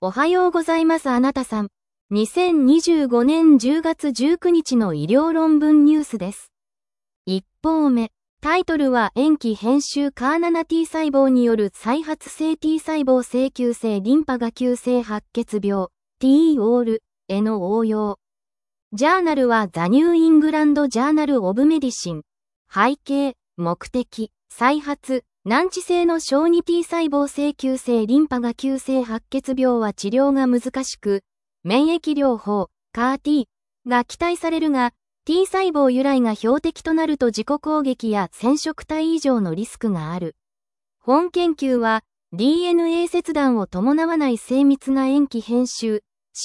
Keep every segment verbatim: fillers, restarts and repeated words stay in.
おはようございますあなたさん。にせんにじゅうごねんじゅうがつじゅうくにちの医療論文ニュースです。いち報目。タイトルは塩基編集 カーナナティー 細胞による再発性 T 細胞性急性リンパ芽急性白血病 T オール への応用。ジャーナルはザ・ニューイングランド・ジャーナル・オブ・メディシン。背景、目的、再発、難治性の小児 T 細胞性急性リンパ芽急性白血病は治療が難しく、免疫療法、カー T が期待されるが、T 細胞由来が標的となると自己攻撃や染色体異常のリスクがある。本研究は ディーエヌエー 切断を伴わない精密な塩基編集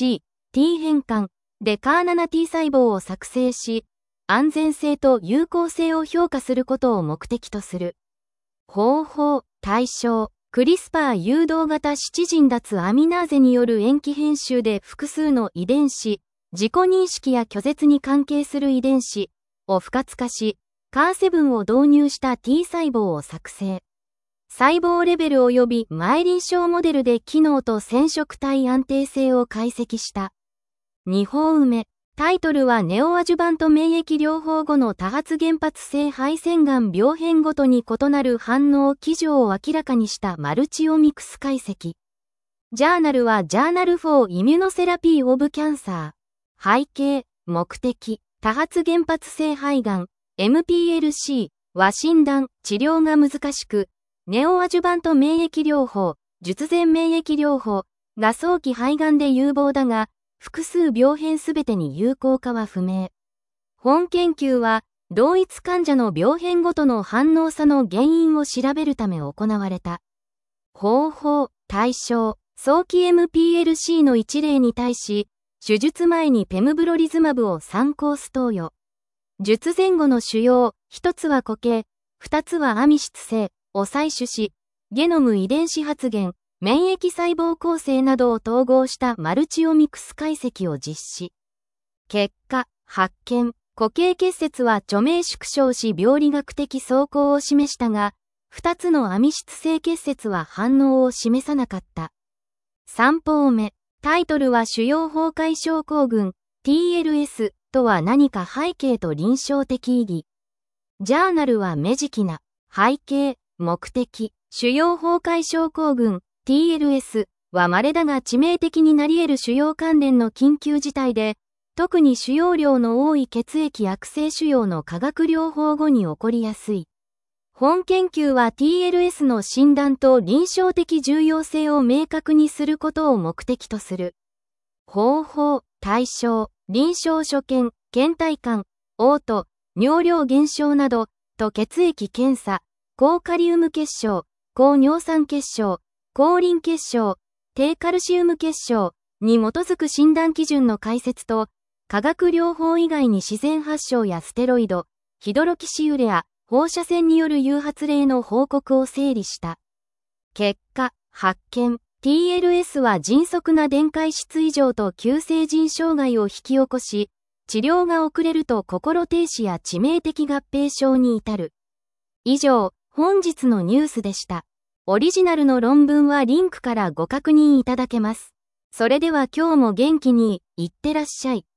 C、T 変換で カーナナティー 細胞を作成し、安全性と有効性を評価することを目的とする。方法、対象、クリスパー誘導型七陣脱アミナーゼによる塩基編集で複数の遺伝子、自己認識や拒絶に関係する遺伝子を不活化し、カーセブンを導入した T 細胞を作成。細胞レベル及び前臨床モデルで機能と染色体安定性を解析した。に報目。タイトルはネオアジュバント免疫療法後の多発原発性肺腺がん病変ごとに異なる反応基準を明らかにしたマルチオミクス解析。ジャーナルはジャーナルフォーイミュノセラピーオブキャンサー。背景、目的、多発原発性肺がん、エムピーエルシー は診断、治療が難しく、ネオアジュバント免疫療法、術前免疫療法が早期肺がんで有望だが、複数病変すべてに有効かは不明。本研究は、同一患者の病変ごとの反応差の原因を調べるため行われた。方法、対象、早期 エムピーエルシー の一例に対し、手術前にペムブロリズマブをさんコース投与。術前後の腫瘍、一つは固形、二つはアミ質性を採取し、ゲノム遺伝子発現、免疫細胞構成などを統合したマルチオミクス解析を実施。結果、発見、固形結節は著名縮小し病理学的走行を示したが、二つのアミ質性結節は反応を示さなかった。さん報目。タイトルは腫瘍崩壊症候群 ティーエルエス とは何か背景と臨床的意義。ジャーナルはメジキナ。背景、目的、腫瘍崩壊症候群ティーエルエス は稀だが致命的になり得る腫瘍関連の緊急事態で、特に腫瘍量の多い血液悪性腫瘍の化学療法後に起こりやすい。本研究は ティーエルエス の診断と臨床的重要性を明確にすることを目的とする。方法、対象、臨床所見、倦怠感、嘔吐、尿量減少など、と血液検査、高カリウム血症、高尿酸血症、高リン血症、低カルシウム血症に基づく診断基準の解説と、化学療法以外に自然発症やステロイド、ヒドロキシウレア、放射線による誘発例の報告を整理した。結果、発見、ティーエルエス は迅速な電解質異常と急性腎障害を引き起こし、治療が遅れると心停止や致命的合併症に至る。以上、本日のニュースでした。オリジナルの論文はリンクからご確認いただけます。それでは今日も元気にいってらっしゃい。